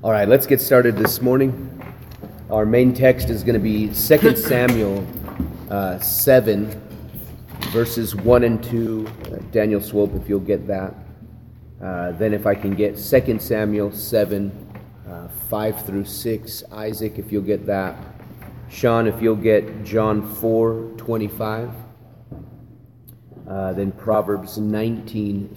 All right, let's get started this morning. Our main text is going to be 2 Samuel 7, verses 1 and 2. Daniel Swope, if you'll get that. Then if I can get 2 Samuel 7, 5 through 6. Isaac, if you'll get that. Sean, if you'll get John 4, 25. Then Proverbs 19,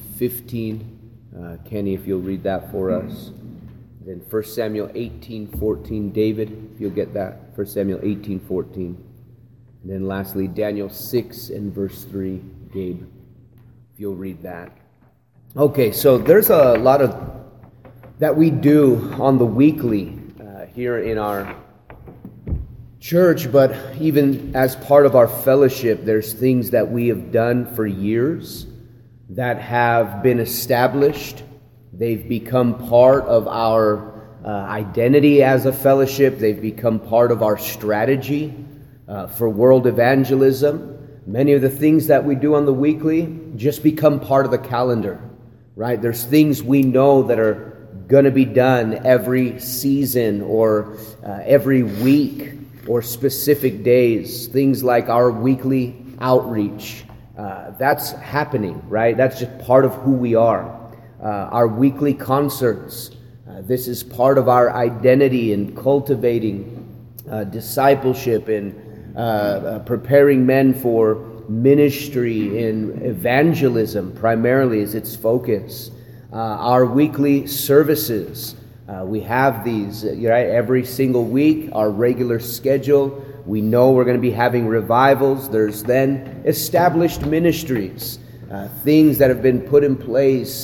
15. Kenny, if you'll read that for us. Then 1 Samuel 18, 14. David, if you'll get that. 1 Samuel 18, 14. And then lastly, Daniel 6 and verse 3. Gabe, if you'll read that. Okay, so there's a lot of that we do on the weekly here in our church, but even as part of our fellowship, there's things that we have done for years that have been established. They've become part of our identity as a fellowship. They've become part of our strategy for world evangelism. Many of the things that we do on the weekly just become part of the calendar, right? There's things we know that are going to be done every season or every week or specific days. Things like our weekly outreach. That's happening, right? That's just part of who we are. Our weekly concerts. This is part of our identity in cultivating discipleship and preparing men for ministry in evangelism, primarily is its focus. Our weekly services. We have these right every single week, our regular schedule. We know we're going to be having revivals. There's then established ministries. Things that have been put in place,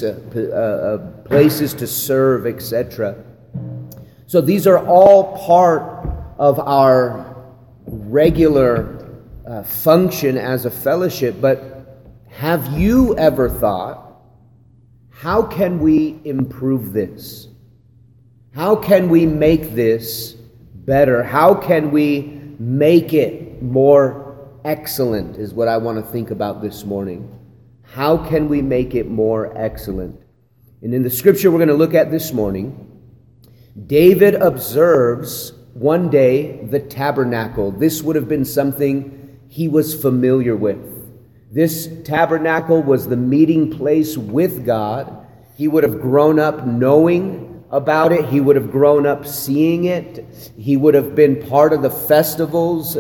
places to serve, etc. So these are all part of our regular function as a fellowship. But have you ever thought, how can we improve this? How can we make this better? How can we make it more excellent is what I want to think about this morning. How can we make it more excellent? And in the scripture we're going to look at this morning, David observes one day the tabernacle. This would have been something he was familiar with. This tabernacle was the meeting place with God. He would have grown up knowing about it. He would have grown up seeing it. He would have been part of the festivals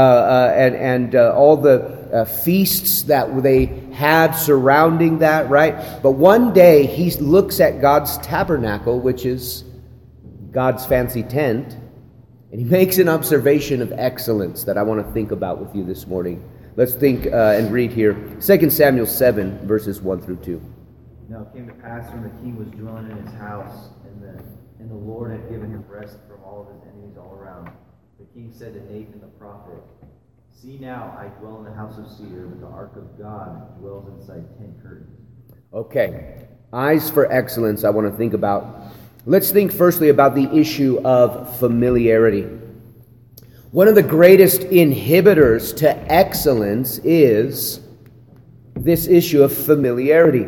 and all the feasts that they had surrounding that, right? But one day he looks at God's tabernacle, which is God's fancy tent, and he makes an observation of excellence that I want to think about with you this morning. Let's think and read here. 2 Samuel 7, verses 1 through 2. Now it came to pass when the king was dwelling in his house, and the Lord had given him rest from all of his enemies all around. The king said to Nathan the prophet, "See now, I dwell in the house of cedar, but the ark of God dwells inside 10 curtains." Okay, eyes for excellence I want to think about. Let's think firstly about the issue of familiarity. One of the greatest inhibitors to excellence is this issue of familiarity.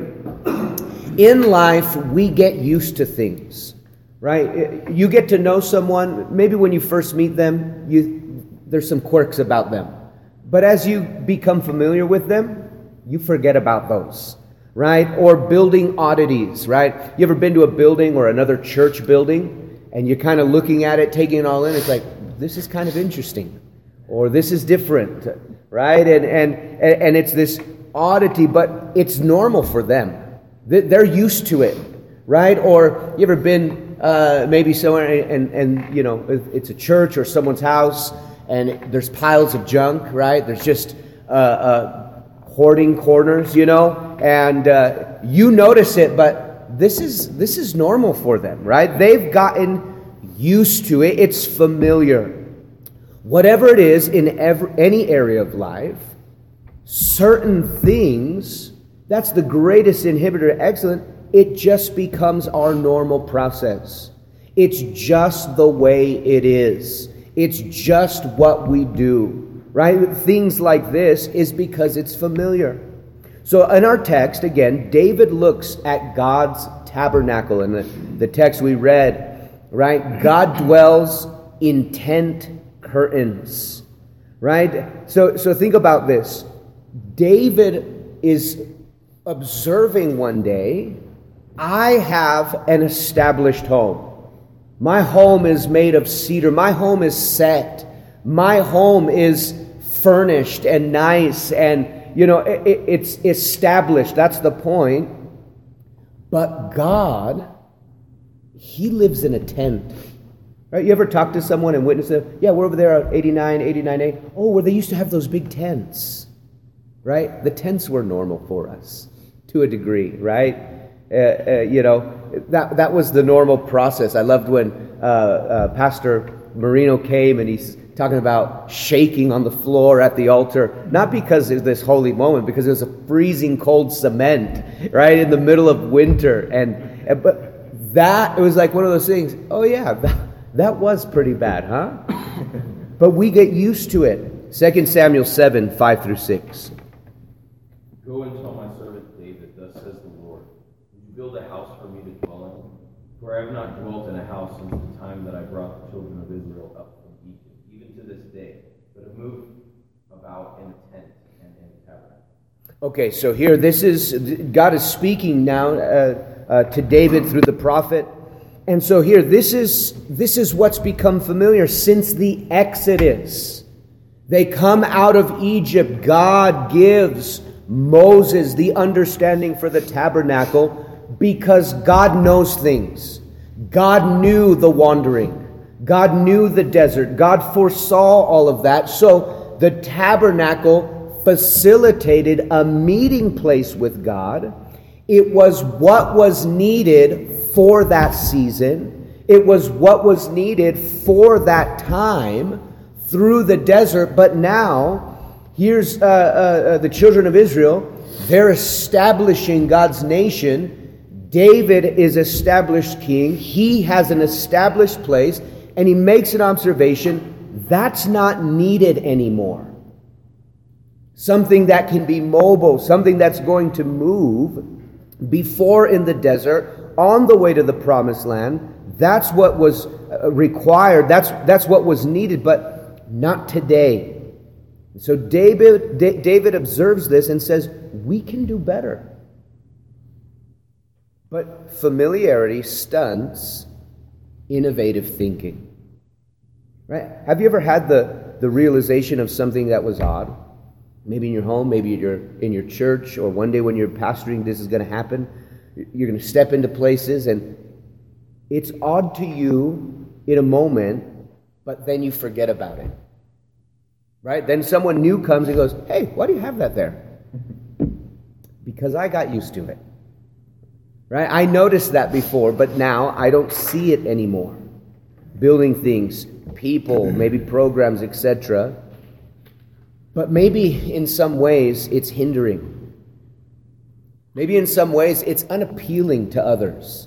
In life, we get used to things, right? You get to know someone, maybe when you first meet them, there's some quirks about them. But as you become familiar with them, you forget about those, right? Or building oddities, right? You ever been to a building or another church building, and you're kind of looking at it, taking it all in, it's like, this is kind of interesting, or this is different, right? And it's this oddity, but it's normal for them. They're used to it, right? Or you ever been maybe somewhere and you know, it's a church or someone's house and there's piles of junk, right? There's just hoarding corners, you know, and you notice it, but this is normal for them, right? They've gotten used to it. It's familiar. Whatever it is in any area of life, certain things, that's the greatest inhibitor to excellence. It just becomes our normal process. It's just the way it is. It's just what we do, right? Things like this is because it's familiar. So in our text, again, David looks at God's tabernacle. And the text we read, right? God dwells in tent curtains, right? So think about this. David is observing one day, I have an established home. My home is made of cedar. My home is set. My home is furnished and nice, and it's established. That's the point. But God, He lives in a tent. Right? You ever talk to someone and witness them? Yeah, we're over there at 89A. Oh, where they used to have those big tents. Right? The tents were normal for us to a degree, right? That was the normal process. I loved when Pastor Marino came and he's talking about shaking on the floor at the altar, not because of this holy moment, because it was a freezing cold cement, right, in the middle of winter, but that, it was like one of those things. Oh yeah, that was pretty bad, huh? But we get used to it. 2 Samuel 7, 5-6. Go and tell my servant David, thus says the Lord, would you build a house for me to dwell in? For I have not dwelt in a house since the time that I brought the children of Israel up from Egypt, even to this day, but have moved about in a tent and in a tabernacle. Okay, so here, God is speaking now to David through the prophet. And so here, this is what's become familiar since the Exodus. They come out of Egypt. God gives Moses the understanding for the tabernacle because God knows things. God knew the wandering. God knew the desert. God foresaw all of that. So the tabernacle facilitated a meeting place with God. It was what was needed for that season. It was what was needed for that time through the desert. But now, here's the children of Israel. They're establishing God's nation. David is established king. He has an established place. And he makes an observation. That's not needed anymore. Something that can be mobile. Something that's going to move. Before in the desert, on the way to the promised land. That's what was required. That's what was needed. But not today. So David observes this and says, we can do better. But familiarity stunts innovative thinking. Right? Have you ever had the realization of something that was odd? Maybe in your home, maybe you're in your church, or one day when you're pastoring, this is going to happen. You're going to step into places, and it's odd to you in a moment, but then you forget about it. Right? Then someone new comes and goes, hey, why do you have that there? Because I got used to it. Right? I noticed that before, but now I don't see it anymore. Building things, people, maybe programs, etc. But maybe in some ways it's hindering. Maybe in some ways it's unappealing to others.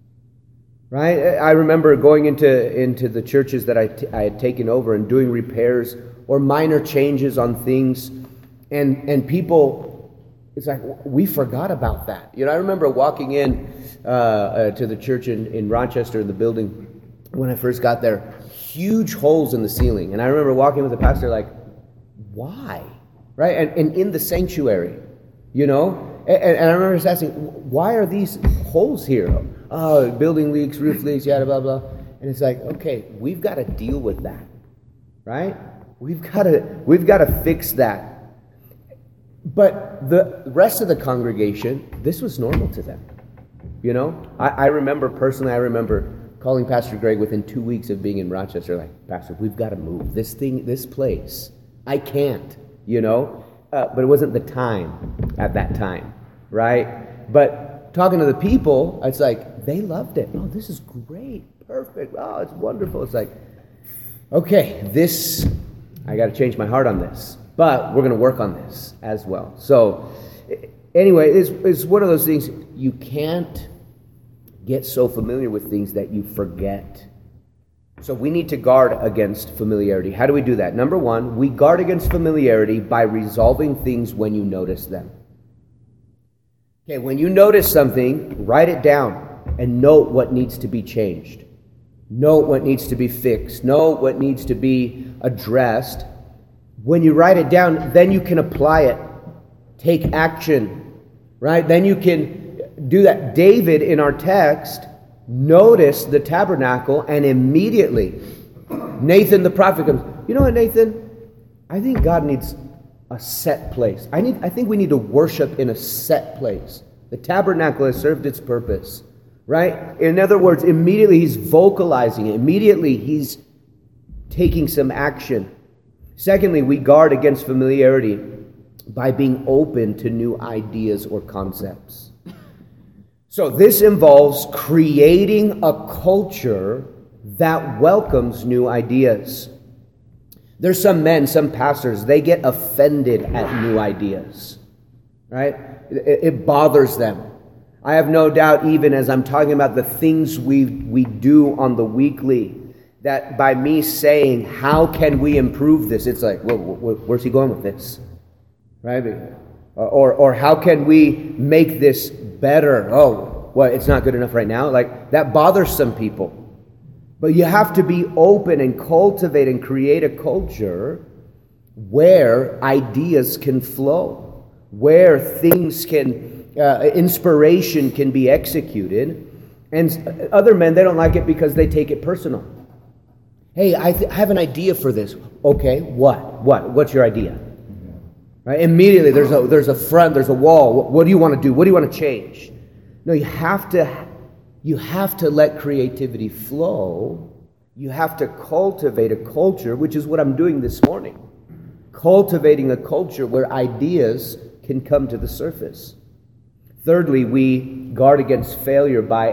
Right? I remember going into the churches that I had taken over and doing repairs or minor changes on things, and people, it's like, we forgot about that. I remember walking in to the church in Rochester, in the building, when I first got there, huge holes in the ceiling. And I remember walking with the pastor like, why? Right? And in the sanctuary, And I remember just asking, why are these holes here? Oh, building leaks, roof leaks, yada, blah, blah. And it's like, okay, we've got to deal with that. Right? We've got to fix that. But the rest of the congregation, this was normal to them. I remember calling Pastor Greg within 2 weeks of being in Rochester, like, Pastor, we've got to move this place. I can't, but it wasn't the time at that time, right? But talking to the people, it's like, they loved it. Oh, this is great, perfect. Oh, it's wonderful. It's like, okay, I got to change my heart on this, but we're going to work on this as well. So anyway, it's one of those things, you can't get so familiar with things that you forget. So we need to guard against familiarity. How do we do that? Number one, we guard against familiarity by resolving things when you notice them. Okay, when you notice something, write it down and note what needs to be changed. Note what needs to be fixed. Note what needs to be addressed. When you write it down, then you can apply it. Take action, right? Then you can do that. David, in our text, noticed the tabernacle, and immediately Nathan the prophet comes, you know what, Nathan? I think God needs a set place. I think we need to worship in a set place. The tabernacle has served its purpose, right? In other words, immediately he's vocalizing it. Immediately he's taking some action. Secondly, we guard against familiarity by being open to new ideas or concepts. So this involves creating a culture that welcomes new ideas. There's some men, some pastors, they get offended at new ideas, right? It bothers them. I have no doubt, even as I'm talking about the things we do on the weekly, that by me saying, how can we improve this? It's like, well, where's he going with this? Right? Or how can we make this better? Oh, well, it's not good enough right now. Like, that bothers some people. But you have to be open and cultivate and create a culture where ideas can flow, where things can, inspiration can be executed. And other men, they don't like it because they take it personal. Hey, I have an idea for this. Okay, what? What's your idea? Right? Immediately, there's a front, there's a wall. What do you want to do? What do you want to change? No, you have to let creativity flow. You have to cultivate a culture, which is what I'm doing this morning. Cultivating a culture where ideas can come to the surface. Thirdly, we guard against failure by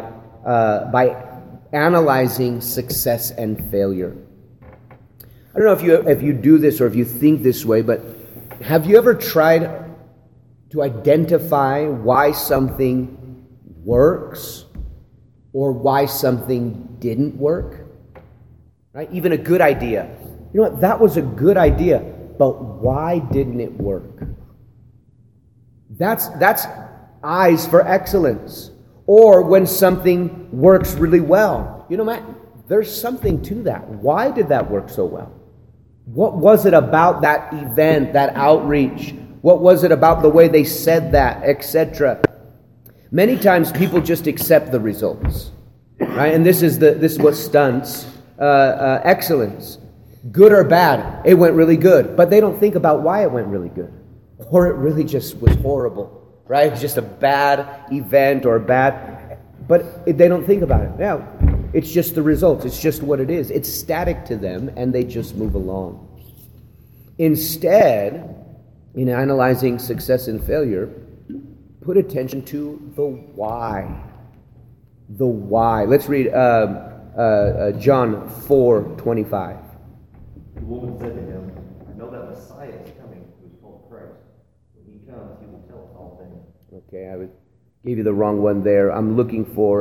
analyzing success and failure. I don't know if you do this or if you think this way, but have you ever tried to identify why something works or why something didn't work? Right? Even a good idea. You know what? That was a good idea, but why didn't it work? That's eyes for excellence. Or when something works really well. You know, Matt, there's something to that. Why did that work so well? What was it about that event, that outreach? What was it about the way they said that, etc.? Many times people just accept the results, right? And this is what stunts excellence. Good or bad, it went really good, but they don't think about why it went really good, or it really just was horrible, right? It's just a bad event or but they don't think about it. Now, it's just the results. It's just what it is. It's static to them, and they just move along. Instead, in analyzing success and failure, put attention to the why. The why. Let's read John 4:25. The woman said to him, I know that Messiah is coming, who is called Christ. When he comes, he will tell us all things. Okay, I gave you the wrong one there. I'm looking for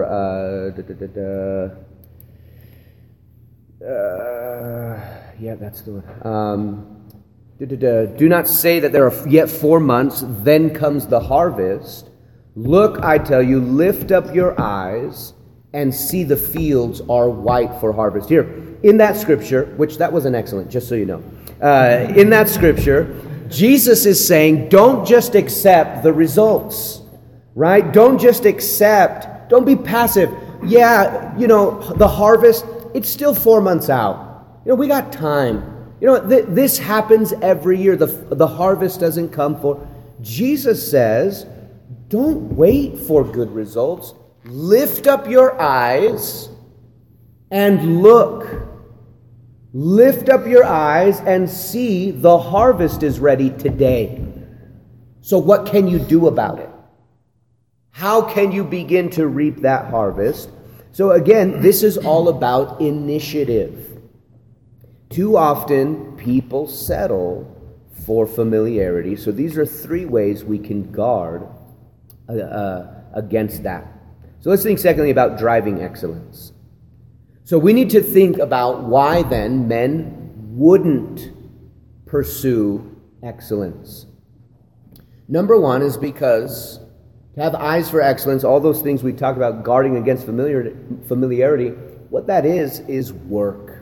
yeah, that's the one. Do not say that there are yet 4 months, then comes the harvest. Look, I tell you, lift up your eyes and see the fields are white for harvest. Here, in that scripture, which that wasn't excellent, just so you know. In that scripture, Jesus is saying, don't just accept the results, right? Don't just accept, don't be passive. Yeah, the harvest, it's still 4 months out. We got time. This happens every year. The harvest doesn't come for. Jesus says, don't wait for good results. Lift up your eyes and look. Lift up your eyes and see the harvest is ready today. So what can you do about it? How can you begin to reap that harvest? So again, this is all about initiative. Too often, people settle for familiarity. So these are 3 ways we can guard against that. So let's think secondly about driving excellence. So we need to think about why then men wouldn't pursue excellence. Number 1 is because to have eyes for excellence, all those things we talk about guarding against familiarity, what that is work.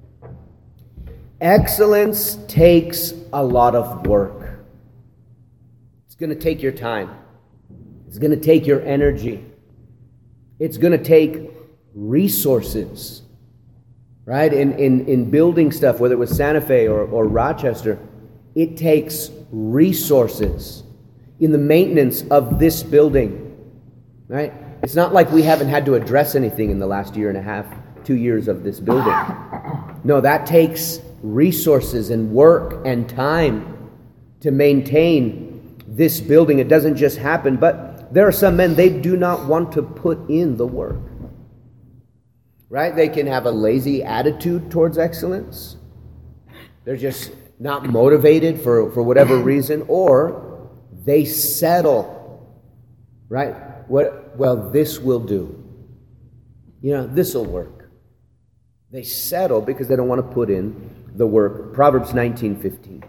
Excellence takes a lot of work. It's going to take your time. It's going to take your energy. It's going to take resources, right? In building stuff, whether it was Santa Fe or Rochester, it takes resources in the maintenance of this building, right? It's not like we haven't had to address anything in the last year and a half, 2 years of this building. No, that takes resources and work and time to maintain this building. It doesn't just happen, but there are some men, they do not want to put in the work. Right? They can have a lazy attitude towards excellence. They're just not motivated for whatever reason, or they settle. Right? Well, this will do. This will work. They settle because they don't want to put in the work. Proverbs 19:15.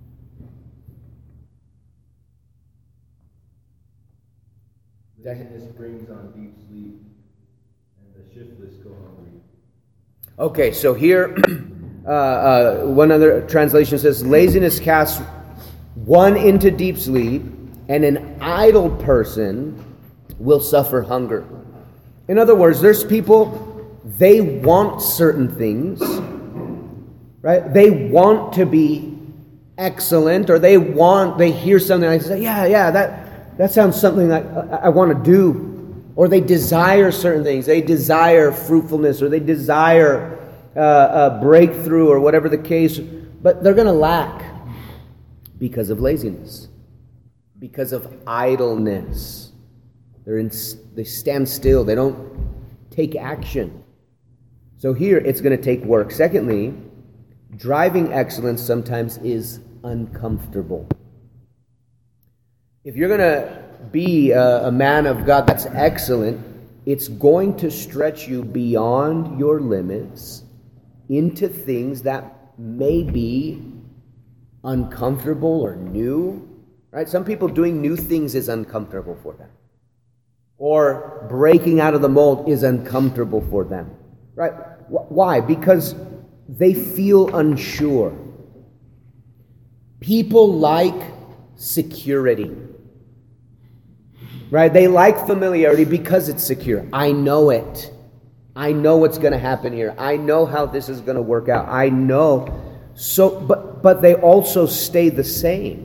Laziness brings on deep sleep, and the shiftless go hungry. Okay, so here, one other translation says, laziness casts one into deep sleep, and an idle person will suffer hunger. In other words, there's people, they want certain things, right? They want to be excellent, or they hear something and they say, yeah, that sounds something like I want to do. Or they desire certain things. They desire fruitfulness, or they desire a breakthrough, or whatever the case. But they're going to lack because of laziness, because of idleness. They stand still. They don't take action. So here it's going to take work. Secondly, driving excellence sometimes is uncomfortable. If you're going to be a man of God that's excellent, it's going to stretch you beyond your limits into things that may be uncomfortable or new. Right? Some people doing new things is uncomfortable for them. Or breaking out of the mold is uncomfortable for them. Right? Why? Because they feel unsure. People like security. Right? They like familiarity because it's secure. I know it. I know what's going to happen here. I know how this is going to work out. I know. So, but they also stay the same.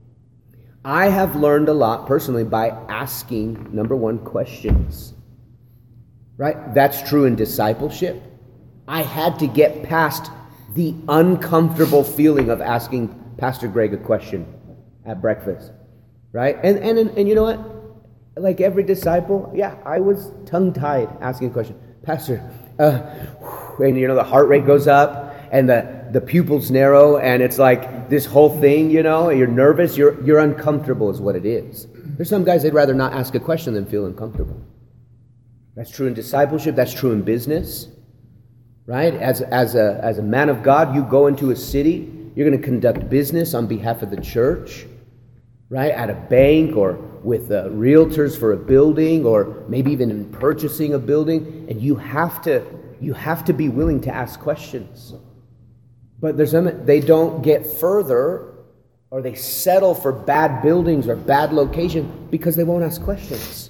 I have learned a lot personally by asking, number one, questions. Right? That's true in discipleship. I had to get past the uncomfortable feeling of asking Pastor Greg a question at breakfast. Right? And you know what? Like every disciple, I was tongue-tied asking a question. Pastor, and the heart rate goes up, and the pupils narrow, and it's like this whole thing, you're nervous, you're uncomfortable is what it is. There's some guys, they'd rather not ask a question than feel uncomfortable. That's true in discipleship, that's true in business, right? As a man of God, you go into a city, you're going to conduct business on behalf of the church, right? At a bank, or with realtors for a building, or maybe even in purchasing a building, and you have to be willing to ask questions. But there's some, they don't get further, or they settle for bad buildings or bad location because they won't ask questions.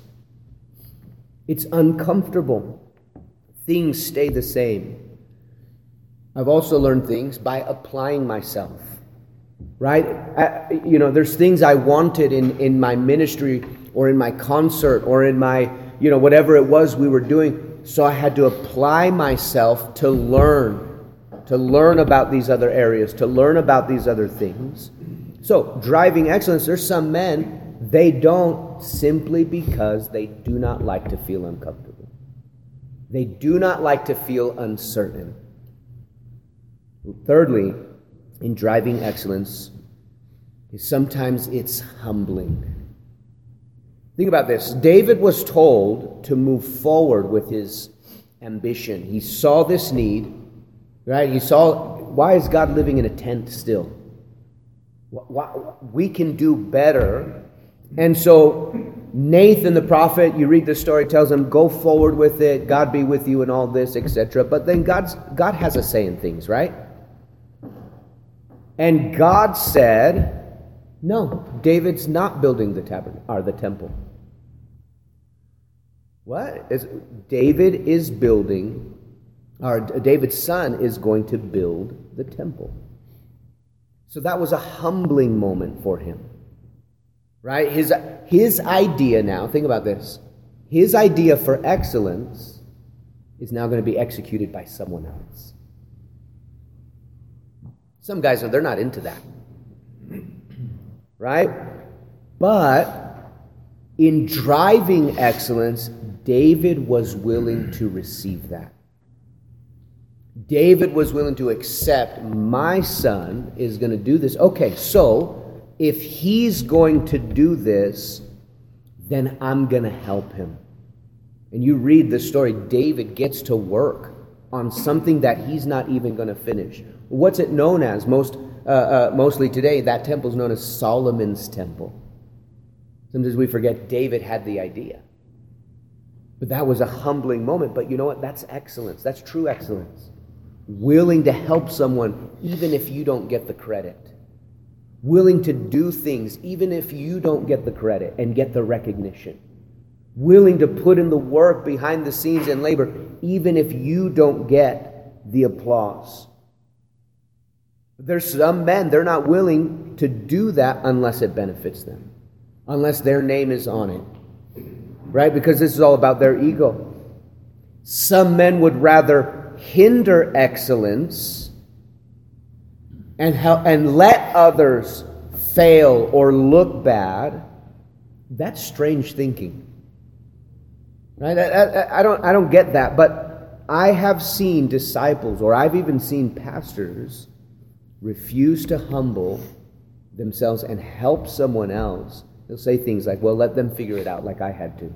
It's uncomfortable. Things stay the same. I've also learned things by applying myself. Right? There's things I wanted in my ministry, or in my concert, or in my, whatever it was we were doing. So I had to apply myself to learn about these other areas, to learn about these other things. So driving excellence, there's some men, they don't, simply because they do not like to feel uncomfortable. They do not like to feel uncertain. Thirdly, in driving excellence, sometimes it's humbling. Think about this. David was told to move forward with his ambition. He saw this need, right? He saw, why is God living in a tent still? We can do better. And so Nathan the prophet, you read the story, tells him, go forward with it, God be with you and all this, etc. But then God has a say in things, right? And God said, no, David's not building the tabernacle or the temple. What? David is building, or David's son is going to build the temple. So that was a humbling moment for him. Right? His idea now, think about this. His idea for excellence is now going to be executed by someone else. Some guys, they're not into that. Right? But in driving excellence, David was willing to receive that. David was willing to accept, my son is going to do this. Okay, so if he's going to do this, then I'm going to help him. And you read the story, David gets to work on something that he's not even going to finish. What's it known as? Mostly today, that temple is known as Solomon's temple. Sometimes we forget David had the idea. But that was a humbling moment. But you know what? That's excellence. That's true excellence. Willing to help someone even if you don't get the credit. Willing to do things even if you don't get the credit and get the recognition. Willing to put in the work behind the scenes and labor even if you don't get the applause. There's some men, they're not willing to do that unless it benefits them. Unless their name is on it. Right? Because this is all about their ego. Some men would rather hinder excellence and let others fail or look bad. That's strange thinking. Right? I don't get that, but I have seen disciples, or I've even seen pastors, refuse to humble themselves and help someone else. They'll say things like, well, let them figure it out like I had to.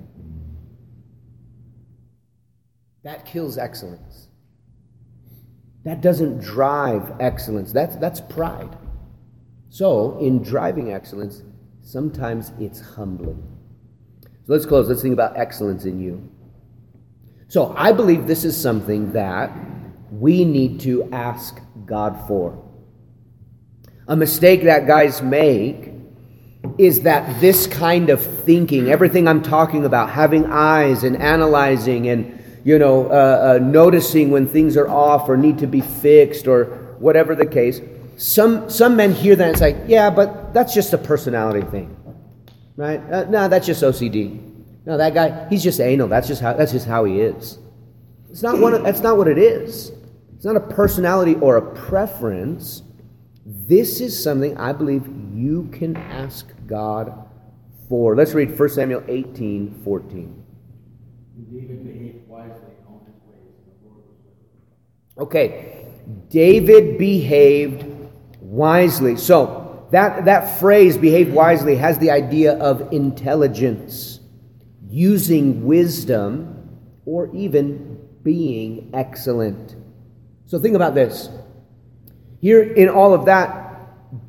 That kills excellence. That doesn't drive excellence. That's pride. So, in driving excellence, sometimes it's humbling. So let's close. Let's think about excellence in you. So, I believe this is something that we need to ask God for. A mistake that guys make is that this kind of thinking, everything I'm talking about, having eyes and analyzing and noticing when things are off or need to be fixed or whatever the case. Some men hear that and it's like, yeah, but that's just a personality thing, right? No, that's just OCD. No, that guy, he's just anal. That's just how he is. That's not what it is. It's not a personality or a preference. This is something I believe you can ask God for. Let's read 1 Samuel 18:14. David behaved wisely in all his ways, and the Lord was with him. Okay, David behaved wisely. So that phrase, behave wisely, has the idea of intelligence, using wisdom, or even being excellent. So think about this. Here in all of that,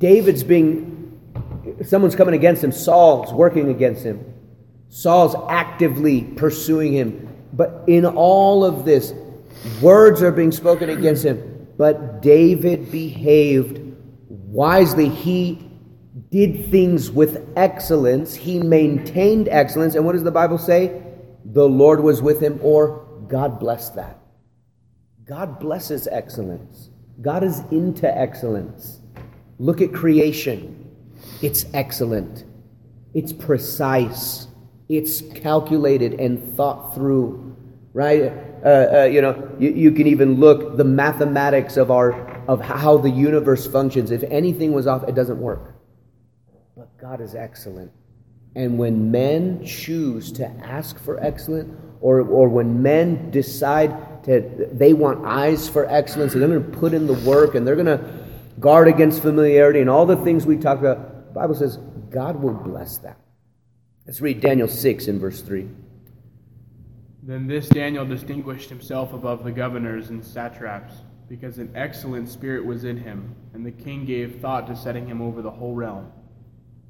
someone's coming against him. Saul's working against him. Saul's actively pursuing him. But in all of this, words are being spoken against him. But David behaved wisely. He did things with excellence. He maintained excellence. And what does the Bible say? The Lord was with him, or God blessed that. God blesses excellence. God is into excellence. Look at creation. It's excellent. It's precise. It's calculated and thought through, right? You can even look the mathematics of how the universe functions. If anything was off, it doesn't work. But God is excellent. And when men choose to ask for excellence, or when men decide they want eyes for excellence, and they're going to put in the work, and they're going to guard against familiarity, and all the things we talk about, the Bible says God will bless that. Let's read Daniel 6 in verse 3. Then this Daniel distinguished himself above the governors and satraps, because an excellent spirit was in him, and the king gave thought to setting him over the whole realm.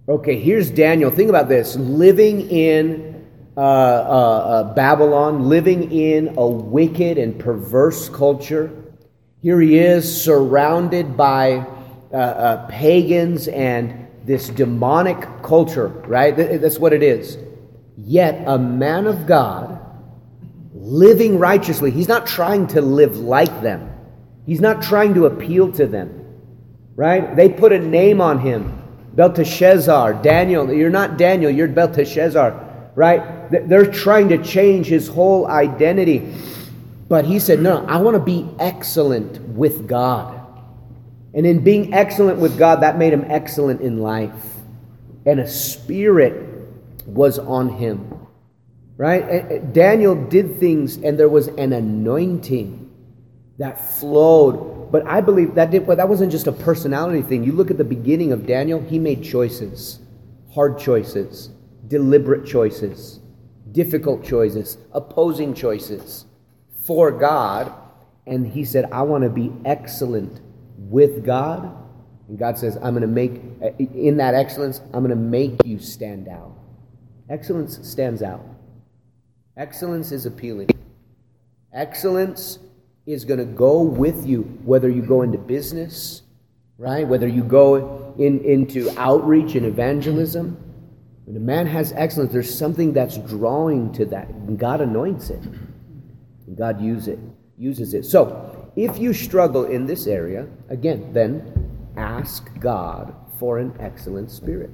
Okay, here's Daniel. Think about this. Living in Babylon, living in a wicked and perverse culture. Here he is surrounded by pagans and this demonic culture, right? That's what it is. Yet a man of God living righteously. He's not trying to live like them. He's not trying to appeal to them, right? They put a name on him. Belteshazzar, Daniel. You're not Daniel, you're Belteshazzar, right? They're trying to change his whole identity. But he said, no, I want to be excellent with God. And in being excellent with God, that made him excellent in life. And a spirit was on him, right? Daniel did things, and there was an anointing that flowed. But I believe that wasn't just a personality thing. You look at the beginning of Daniel, he made choices, hard choices, deliberate choices, difficult choices, opposing choices for God. And he said, I want to be excellent with God. And God says, I'm going to make, in that excellence, I'm going to make you stand out. Excellence stands out. Excellence is appealing. Excellence is going to go with you, whether you go into business, right? Whether you go into outreach and evangelism. When a man has excellence, there's something that's drawing to that. And God anoints it. And God uses it. So, if you struggle in this area, again, then ask God for an excellent spirit.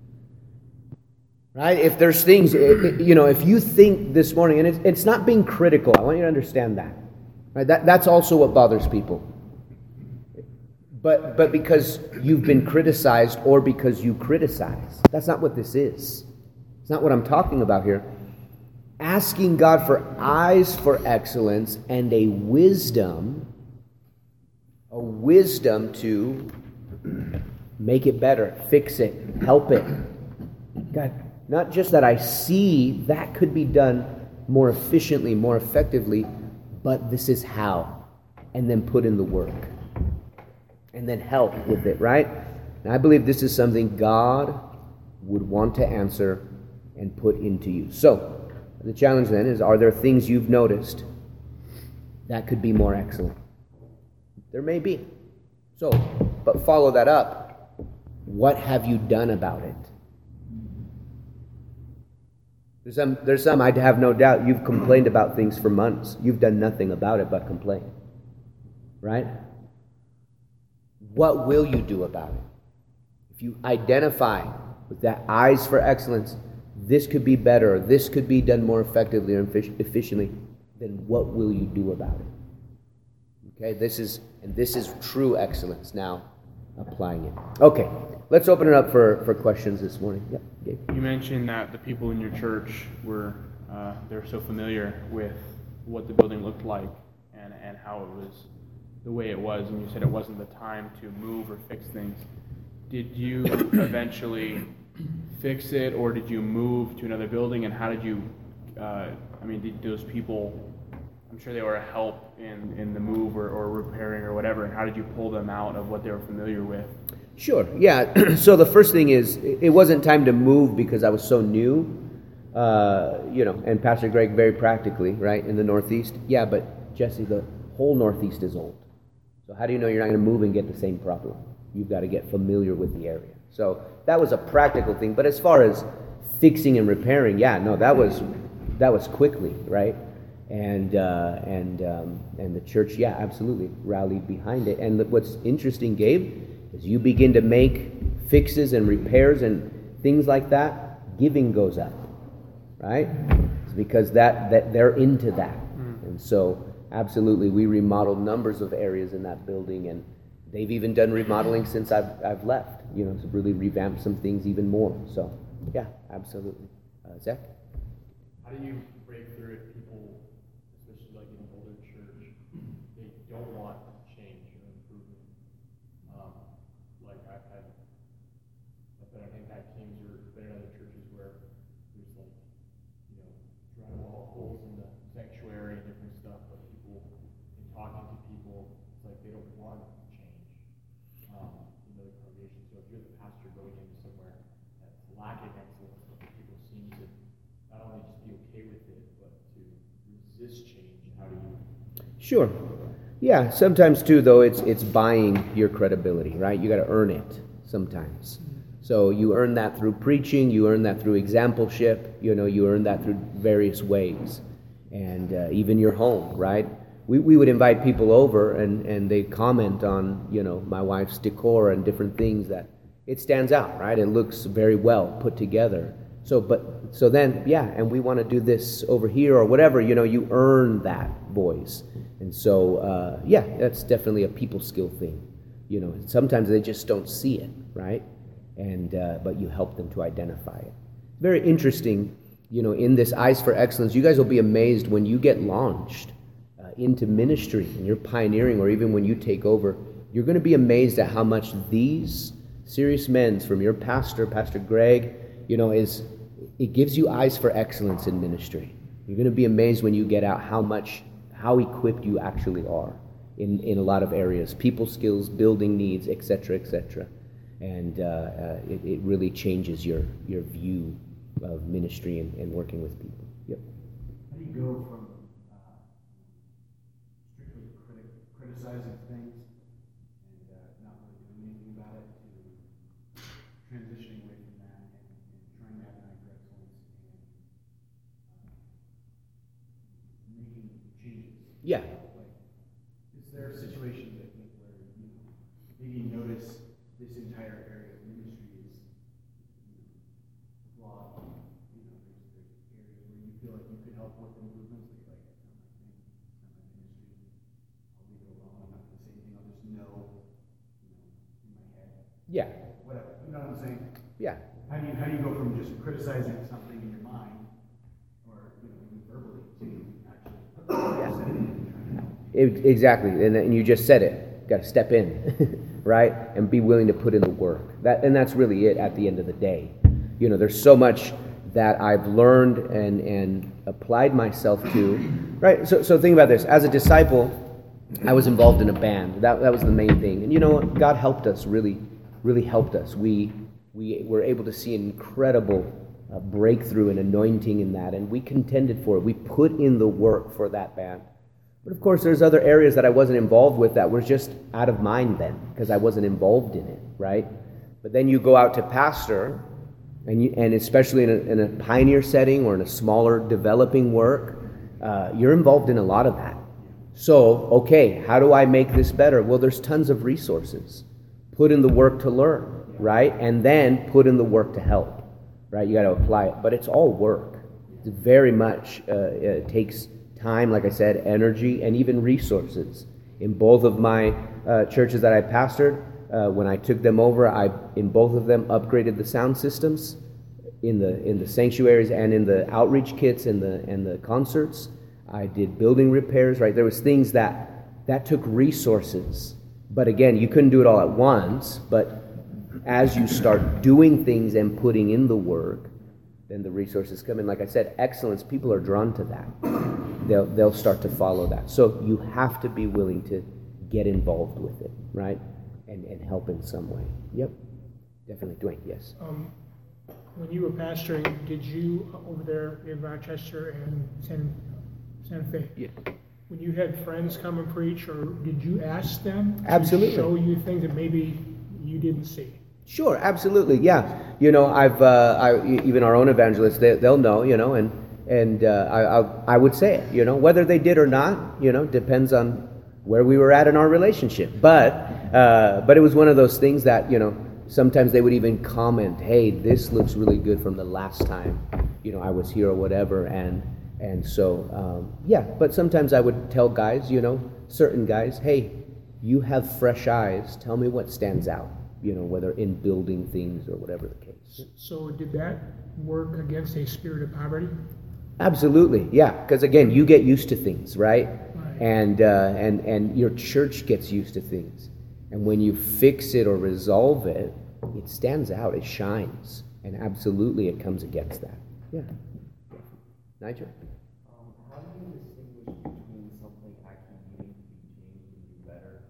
Right? If there's things, if you think this morning, and it's not being critical, I want you to understand that. Right? That's also what bothers people. But because you've been criticized or because you criticize. That's not what this is. It's not what I'm talking about here. Asking God for eyes for excellence and a wisdom to make it better, fix it, help it. God, not just that I see that could be done more efficiently, more effectively, but this is how. And then put in the work. And then help with it, right? And I believe this is something God would want to answer and put into you. So, the challenge then is, are there things you've noticed that could be more excellent? There may be. So, but follow that up. What have you done about it? There's some, I have no doubt, you've complained about things for months. You've done nothing about it but complain. Right? What will you do about it? If you identify with that eyes for excellence, this could be better, or this could be done more effectively or efficiently, then what will you do about it? Okay, this is true excellence. Now, applying it. Okay, let's open it up for questions this morning. Yep, Gabe. You mentioned that the people in your church were they're so familiar with what the building looked like and how it was the way it was, and you said it wasn't the time to move or fix things. Did you eventually fix it, or did you move to another building? And how did you? Did those people? I'm sure they were a help in the move or repairing or whatever. And how did you pull them out of what they were familiar with? Sure. Yeah. So the first thing is, it wasn't time to move because I was so new. And Pastor Greg very practically, right, in the Northeast. Yeah, but Jesse, the whole Northeast is old. So how do you know you're not going to move and get the same problem? You've got to get familiar with the area. So that was a practical thing. But as far as fixing and repairing, that was quickly, right? And the church, absolutely rallied behind it. And what's interesting, Gabe, is you begin to make fixes and repairs and things like that, giving goes up, right? It's because that they're into that. And so absolutely, we remodeled numbers of areas in that building, and they've even done remodeling since I've left, to really revamp some things even more. So, yeah, absolutely. Zach? How do you break through if people, especially like in an older church, they don't want change or improvement? I've been on impact teams or been in other churches where there's drywall holes in the sanctuary and different stuff, but people, in talking to people, it's like they don't want change. The congregation. So if you're the pastor going into somewhere and Sure. Yeah, sometimes too, though, it's buying your credibility, right? You got to earn it sometimes. So you earn that through preaching, you earn that through exampleship, you earn that through various ways. And even your home, right? We would invite people over and they comment on, my wife's decor and different things that it stands out, right? It looks very well put together. So then, and we want to do this over here or whatever, you earn that voice. And so, that's definitely a people skill thing. Sometimes they just don't see it, right? And but you help them to identify it. Very interesting, in this Eyes for Excellence, you guys will be amazed when you get launched into ministry and you're pioneering, or even when you take over, you're going to be amazed at how much these serious men from your pastor, Pastor Greg, it gives you eyes for excellence in ministry. You're going to be amazed when you get out how equipped you actually are in a lot of areas, people skills, building needs, etc., etc. And it really changes your view of ministry and working with people. Yep. How do you go from strictly criticizing things and not really doing anything about it to transitioning away from that and trying to have an eye for excellence and making changes? Yeah. Like, is there situations I think where maybe you notice this entire area of ministry is flawed? There's areas where you feel like you could help with improvements. Like, it's not my thing, it's not my ministry. I'll leave it alone. I'm not going to say anything. I'll just know, in my head. Yeah. Whatever. You know what I'm saying? Yeah. How do you go from just criticizing something in your mind, or even verbally, to actually Exactly, and you just said it. Got to step in, right, and be willing to put in the work. That's really it. At the end of the day, there's so much that I've learned and applied myself to, right. So think about this. As a disciple, I was involved in a band. That was the main thing, and God helped us. Really helped us. We were able to see an incredible breakthrough and anointing in that, and we contended for it. We put in the work for that band. But of course, there's other areas that I wasn't involved with that were just out of mind then, because I wasn't involved in it, right? But then you go out to pastor, and especially in a pioneer setting or in a smaller developing work, you're involved in a lot of that. So, okay, how do I make this better? Well, there's tons of resources. Put in the work to learn, right? And then put in the work to help, right? You got to apply it. But it's all work. It's very much, it takes time, like I said, energy, and even resources. In both of my churches that I pastored, when I took them over, I in both of them upgraded the sound systems in the sanctuaries and in the outreach kits and the concerts. I did building repairs. Right, there was things that took resources. But again, you couldn't do it all at once. But as you start doing things and putting in the work, then the resources come in. Like I said, excellence, people are drawn to that. They'll start to follow that. So you have to be willing to get involved with it, right? And help in some way. Yep. Definitely. Dwayne, yes. When you were pastoring, did you, over there in Rochester and Santa Fe, Yeah. when you had friends come and preach, or did you ask them Absolutely. to show you things that maybe you didn't see? Sure, absolutely, yeah. I've even our own evangelists, they'll know, and I would say it, whether they did or not, depends on where we were at in our relationship. But it was one of those things that, sometimes they would even comment, hey, this looks really good from the last time, I was here or whatever, and so, but sometimes I would tell guys, certain guys, hey, you have fresh eyes, tell me what stands out. Whether in building things or whatever the case. So did that work against a spirit of poverty? Absolutely, yeah. Because again, you get used to things, right? Right. And your church gets used to things. And when you fix it or resolve it, it stands out, it shines. And absolutely it comes against that. Yeah. Nigel? How do you distinguish between something actually needing to be changed and do better,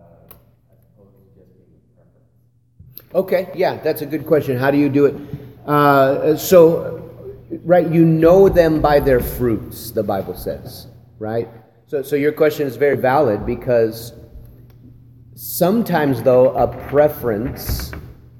as opposed to just being a preference? Okay, yeah, that's a good question. How do you do it? Right, them by their fruits, the Bible says, right? So your question is very valid, because sometimes, though, a preference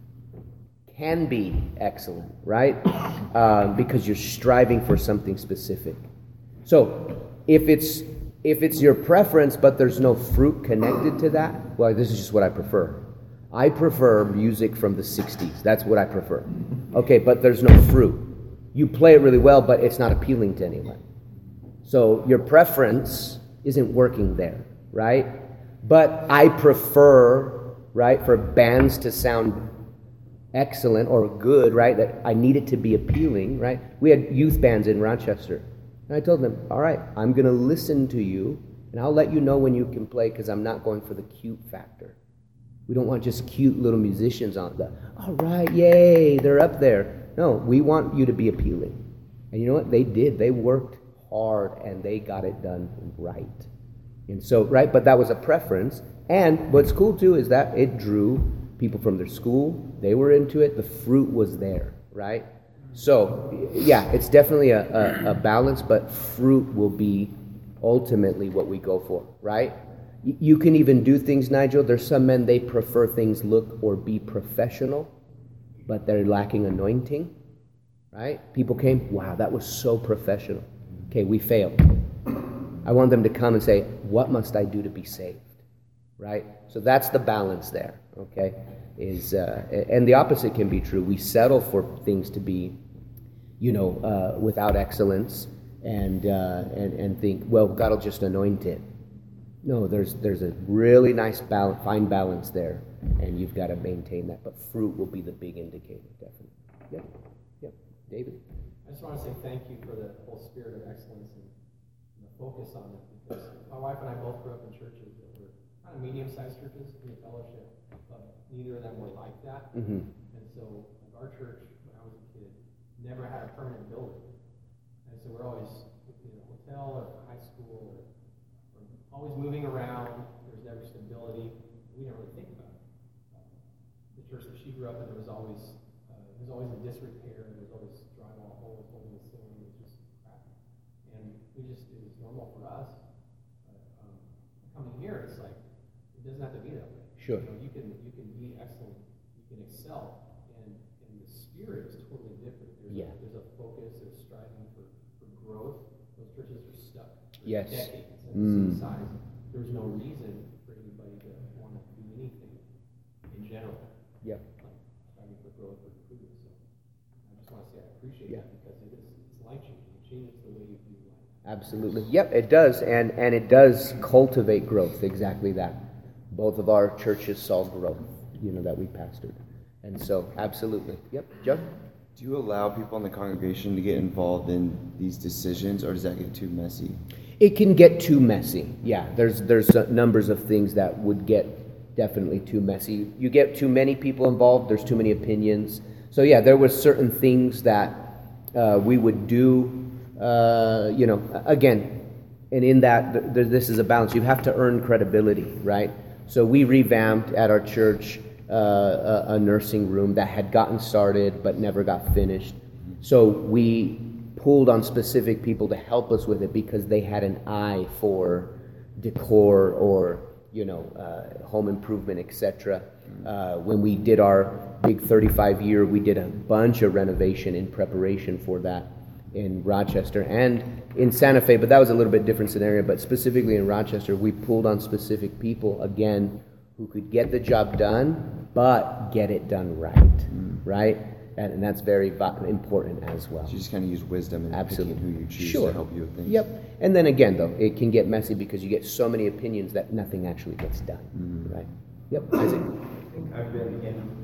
can be excellent, right? Because you're striving for something specific. So if it's your preference, but there's no fruit connected to that, well, this is just what I prefer. I prefer music from the 60s. That's what I prefer. Okay, but there's no fruit. You play it really well, but it's not appealing to anyone. So your preference isn't working there, right? But I prefer, right, for bands to sound excellent or good, right, that I need it to be appealing, right? We had youth bands in Rochester. And I told them, all right, I'm going to listen to you, and I'll let you know when you can play, because I'm not going for the cute factor. We don't want just cute little musicians on the, all right, yay, they're up there. No, we want you to be appealing. And you know what? They did. They worked hard, and they got it done right. And so, right, but that was a preference. And what's cool, too, is that it drew people from their school. They were into it. The fruit was there, right? So, yeah, it's definitely a balance, but fruit will be ultimately what we go for, right? You can even do things, Nigel. There's some men, they prefer things look or be professional, but they're lacking anointing, right? People came, wow, that was so professional. Okay, we failed. I want them to come and say, what must I do to be saved, right? So that's the balance there, okay? And the opposite can be true. We settle for things to be, without excellence, and think, well, God will just anoint it. No, there's a really nice fine balance there, and you've got to maintain that. But fruit will be the big indicator, definitely. Yep. David? I just want to say thank you for the whole spirit of excellence and the focus on it, because my wife and I both grew up in churches that were kind of medium-sized churches in the fellowship, but neither of them were like that. Mm-hmm. And so, like, our church, when I was a kid, never had a permanent building. And so we're always in a hotel or high school or always moving around. There's never stability. We didn't really think about it. The church that she grew up in, there was always in disrepair. There was always drywall holes holding the ceiling. It was just crap. And it was normal for us. Coming here, it's like, it doesn't have to be that way. Sure. You can be excellent. You can excel. And the spirit is totally different. There's a focus. There's striving for growth. Those churches are stuck for decades at the same size. There's no reason for anybody to want to do anything in general. Yep. Like striving for growth or improvement. So I just want to say I appreciate that, because it's life changing. It changes the way you view life. Absolutely. Yep, it does. And it does cultivate growth, exactly that. Both of our churches saw growth, that we pastored. And so, absolutely. Yep, Joe? Do you allow people in the congregation to get involved in these decisions, or does that get too messy? It can get too messy. Yeah, there's numbers of things that would get definitely too messy. You get too many people involved, there's too many opinions. So yeah, there were certain things that we would do, again, and in that, this is a balance. You have to earn credibility, right? So we revamped at our church a nursing room that had gotten started but never got finished. So we pulled on specific people to help us with it, because they had an eye for decor or home improvement, etc. When we did our big 35-year, we did a bunch of renovation in preparation for that in Rochester and in Santa Fe, but that was a little bit different scenario. But specifically in Rochester, we pulled on specific people, again, who could get the job done, but get it done right? And that's very important as well. So you just kind of use wisdom in Absolutely. picking who you choose Sure. to help you with things. Yep. And then again, though, it can get messy because you get so many opinions that nothing actually gets done, right? Yep, Isaac. I think I've been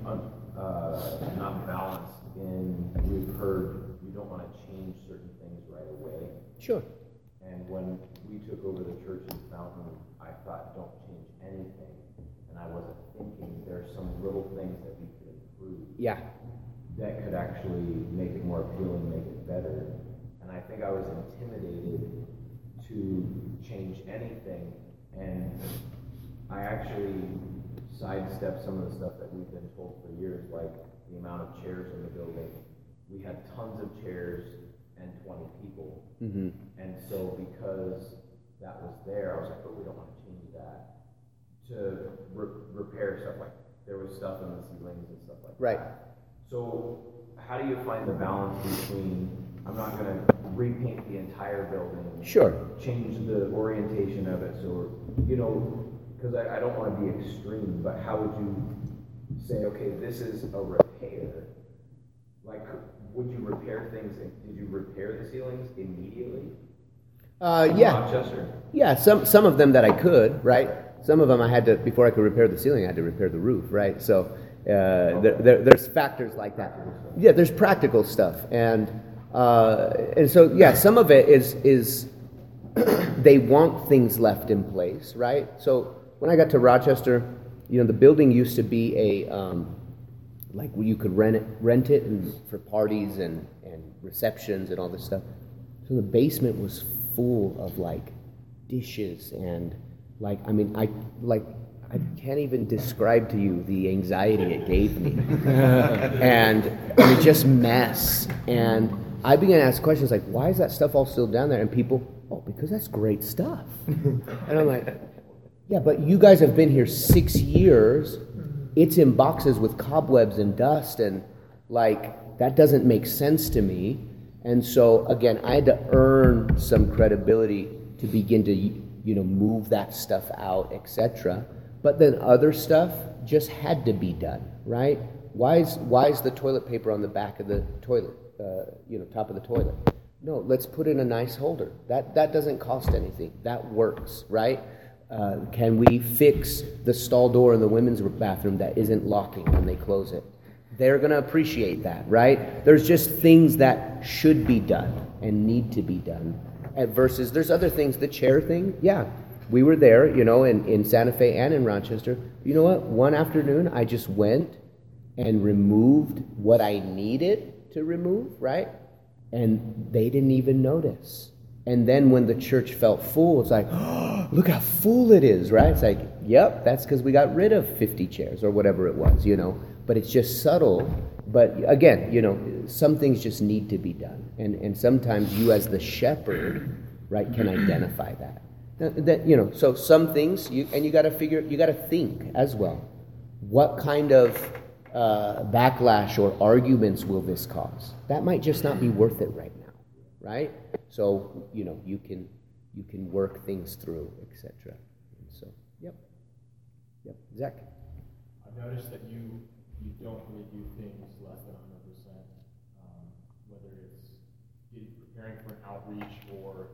not balanced we've heard we don't want to change certain things right away. Sure. And when we took over the church in Fountain, I thought, don't change anything. And I wasn't thinking there's some little things that we could improve. Yeah. That could actually make it more appealing, make it better. And I think I was intimidated to change anything. And I actually sidestepped some of the stuff that we've been told for years, like the amount of chairs in the building. We had tons of chairs and 20 people. Mm-hmm. And so because that was there, I was like, oh, we don't want to change that. To repair stuff, like there was stuff in the ceilings and stuff like Right. that. So how do you find the balance between, I'm not going to repaint the entire building, Sure. change the orientation of it, so, because I don't want to be extreme, but how would you say, okay, this is a repair? Like, would you repair things, did you repair the ceilings immediately? In Yeah. Rochester? Yeah, some of them that I could, right? Some of them I had to, before I could repair the ceiling, I had to repair the roof, right? So there's factors like that. Yeah, there's practical stuff. And so, yeah, some of it is they want things left in place, right? So when I got to Rochester, the building used to be like you could rent it for parties and receptions and all this stuff. So the basement was full of like dishes and I can't even describe to you the anxiety it gave me. and just mess. And I began to ask questions like, why is that stuff all still down there? And people, because that's great stuff. And I'm like, yeah, but you guys have been here 6 years. It's in boxes with cobwebs and dust, and that doesn't make sense to me. And so again, I had to earn some credibility to begin to move that stuff out, etc. But then other stuff just had to be done, right? Why is the toilet paper on the back of the toilet, top of the toilet? No, let's put in a nice holder. That doesn't cost anything. That works, right? Can we fix the stall door in the women's bathroom that isn't locking when they close it? They're going to appreciate that, right? There's just things that should be done and need to be done. Versus there's other things, the chair thing, yeah. We were there, in Santa Fe and in Rochester. You know what? One afternoon, I just went and removed what I needed to remove, right? And they didn't even notice. And then when the church felt full, it's like, oh, look how full it is, right? It's like, yep, that's because we got rid of 50 chairs or whatever it was, But it's just subtle. But again, some things just need to be done. And sometimes you as the shepherd, right, can identify that. So some things, you got to think as well. What kind of backlash or arguments will this cause? That might just not be worth it right now, right? So, you can work things through, etc. So, yep. Zach? I've noticed that you don't really do things less than 100%, whether it's preparing for an outreach or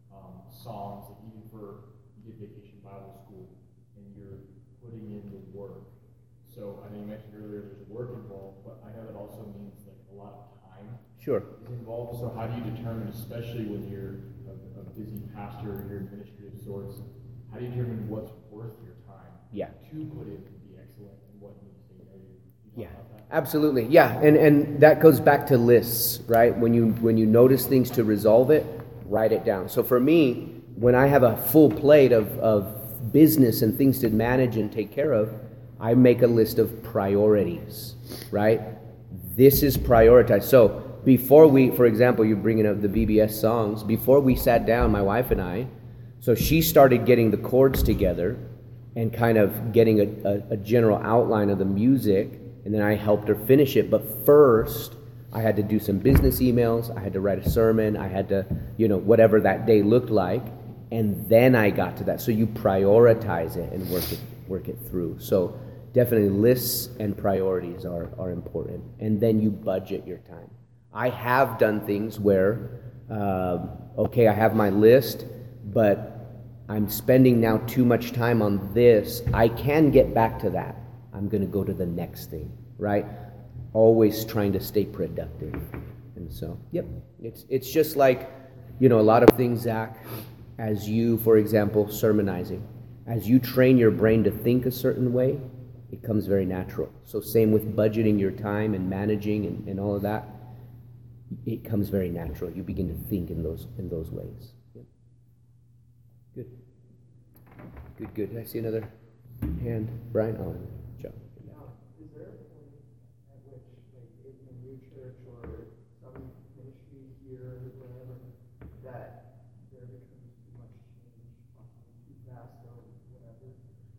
songs, like even for you did Vacation Bible School, and you're putting in the work. So I know you mentioned earlier there's work involved, but I know that also means like a lot of time is involved. So how do you determine, especially when you're a busy pastor or you're in ministry of sorts, how do you determine what's worth your time to put in to be excellent and what needs to be made? Yeah, absolutely. Yeah, and that goes back to lists, right? When you notice things to resolve it, write it down. So for me, when I have a full plate of business and things to manage and take care of, I make a list of priorities, right? This is prioritized. So before for example, you're bringing up the VBS songs, before we sat down, my wife and I, so she started getting the chords together and kind of getting a general outline of the music, and then I helped her finish it. But first, I had to do some business emails, I had to write a sermon, I had to, whatever that day looked like, and then I got to that. So you prioritize it and work it through. So definitely lists and priorities are important. And then you budget your time. I have done things where, I have my list, but I'm spending now too much time on this. I can get back to that. I'm going to go to the next thing, right? Always trying to stay productive. And so, it's just like, a lot of things, Zach, as you, for example, sermonizing, as you train your brain to think a certain way, it comes very natural. So same with budgeting your time and managing and all of that. It comes very natural. You begin to think in those ways. Good. I see another hand. Brian? Oh, John. Now, is there a point at which, like, in your church or some ministry here, wherever, that there becomes too much change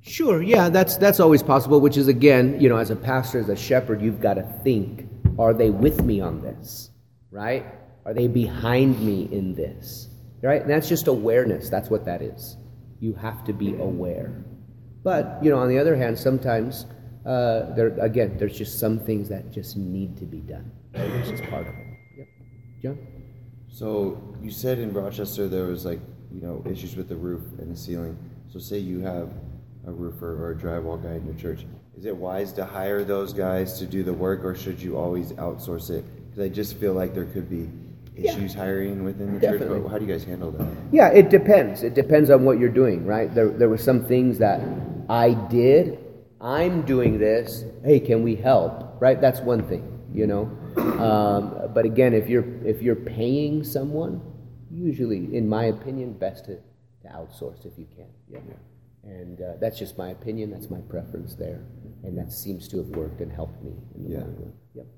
Sure, yeah, that's always possible, which is, again, as a pastor, as a shepherd, you've got to think, are they with me on this, right? Are they behind me in this, right? And that's just awareness. That's what that is. You have to be aware. But, on the other hand, sometimes, there's just some things that just need to be done. Right? It's just part of it. Yep. John? So you said in Rochester there was issues with the roof and the ceiling. So say you have a roofer or a drywall guy in your church. Is it wise to hire those guys to do the work, or should you always outsource it? Because I just feel like there could be issues hiring within the church. But how do you guys handle that? Yeah, it depends. It depends on what you're doing, right? There were some things that I did. I'm doing this. Hey, can we help? Right? That's one thing, But again, if you're paying someone, usually, in my opinion, best to outsource if you can. Yeah. And that's just my opinion. That's my preference there, and that seems to have worked and helped me in the long run. Yep.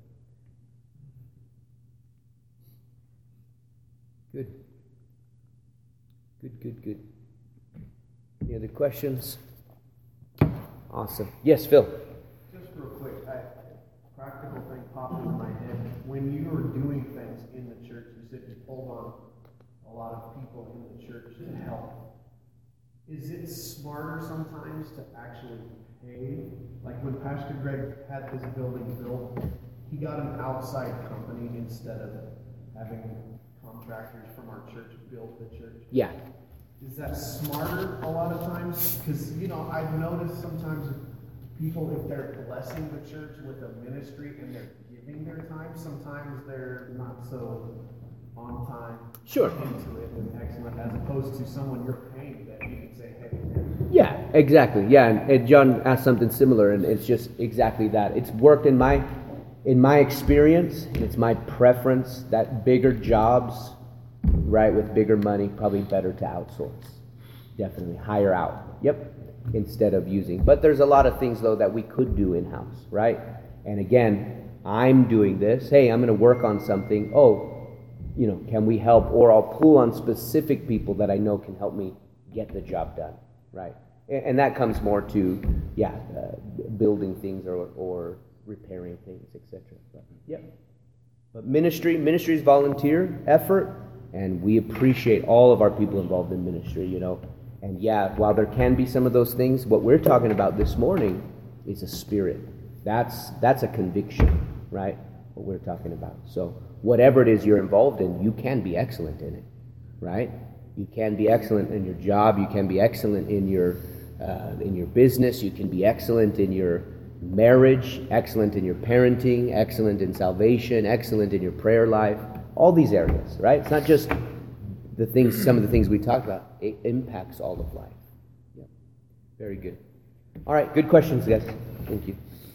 Good. Any other questions? Awesome. Yes, Phil. Just real quick, a practical thing popped into my head. When you were doing things in the church, you said you pulled on a lot of people in the church to help. Is it smarter sometimes to actually pay? Like when Pastor Greg had this building built, he got an outside company instead of having contractors from our church build the church. Yeah. Is that smarter a lot of times? Because, I've noticed sometimes people, if they're blessing the church with a ministry and they're giving their time, sometimes they're not so on time into it and excellent, as opposed to someone you're paying that you can say, hey. Yeah, exactly. Yeah, and John asked something similar, and it's just exactly that. It's worked in my experience, and it's my preference that bigger jobs, right, with bigger money, probably better to outsource. Definitely hire out. Yep. Instead of using. But there's a lot of things, though, that we could do in-house, right? And again, I'm doing this. Hey, I'm going to work on something. Oh, can we help? Or I'll pull on specific people that I know can help me get the job done, right? And that comes more to, building things or repairing things, etc. But ministry is volunteer effort, and we appreciate all of our people involved in ministry, And while there can be some of those things, what we're talking about this morning is a spirit. That's a conviction, right? What we're talking about. So whatever it is you're involved in, you can be excellent in it, right? You can be excellent in your job. You can be excellent in your business. You can be excellent in your marriage, excellent in your parenting, excellent in salvation, excellent in your prayer life. All these areas, right? It's not just some of the things we talked about. It impacts all of life. Yeah. Very good. All right, good questions, guys. Thank you.